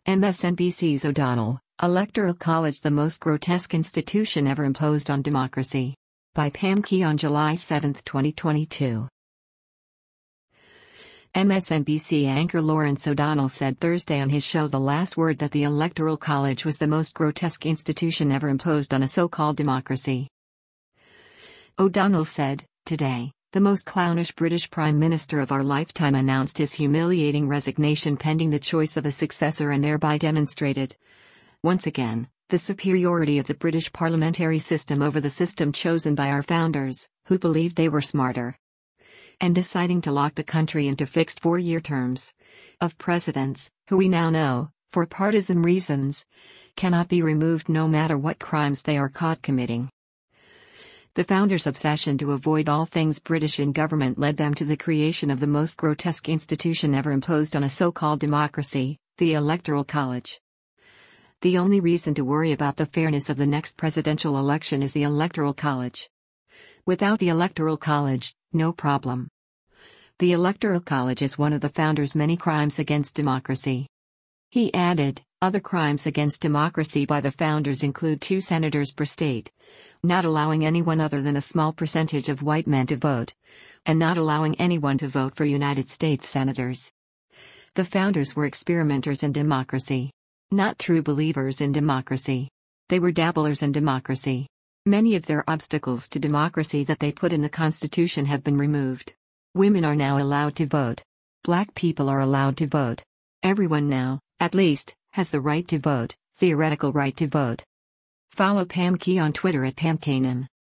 MSNBC's O'Donnell, Electoral College, the most grotesque institution ever imposed on democracy. By Pam Key on July 7, 2022. MSNBC anchor Lawrence O'Donnell said Thursday on his show The Last Word that the Electoral College was the most grotesque institution ever imposed on a so-called democracy. O'Donnell said, "Today, the most clownish British Prime Minister of our lifetime announced his humiliating resignation pending the choice of a successor and thereby demonstrated, once again, the superiority of the British parliamentary system over the system chosen by our founders, who believed they were smarter. And deciding to lock the country into fixed 4-year terms of presidents, who we now know, for partisan reasons, cannot be removed no matter what crimes they are caught committing. The founders' obsession to avoid all things British in government led them to the creation of the most grotesque institution ever imposed on a so-called democracy, the Electoral College. The only reason to worry about the fairness of the next presidential election is the Electoral College. Without the Electoral College, no problem. The Electoral College is one of the founders' many crimes against democracy." He added, other crimes against democracy by the founders include 2 senators per state, not allowing anyone other than a small percentage of white men to vote, and not allowing anyone to vote for United States senators. The founders were experimenters in democracy. Not true believers in democracy. They were dabblers in democracy. Many of their obstacles to democracy that they put in the Constitution have been removed. Women are now allowed to vote. Black people are allowed to vote. Everyone now, at least, has the right to vote, theoretical right to vote. Follow Pam Key on Twitter at PamKanan.